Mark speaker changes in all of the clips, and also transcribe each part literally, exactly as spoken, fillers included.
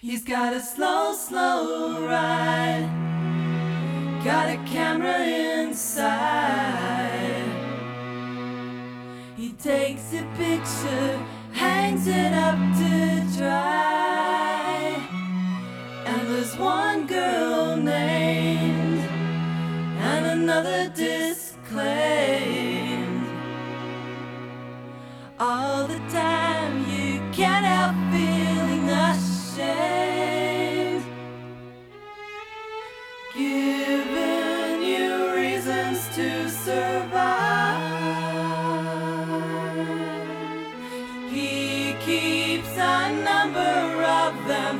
Speaker 1: He's got a slow, slow ride, got a camera inside. He takes a picture, hangs it up to dry. And there's one girl named and another disclaimed. All the time you can't help feeling ashamed, giving you reasons to survive. He keeps a number of them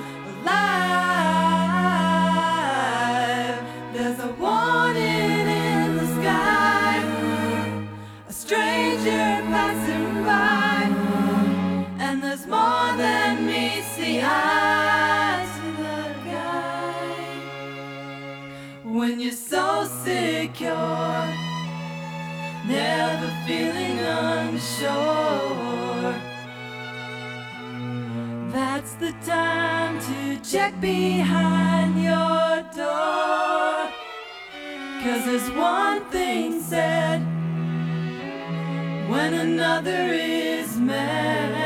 Speaker 1: alive. There's a warning in the sky, a stranger passing by, and there's more than meets the eye to the guy. When you're so secure, never feeling unsure, that's the time to check behind your door. 'Cause there's one thing said when another is mad.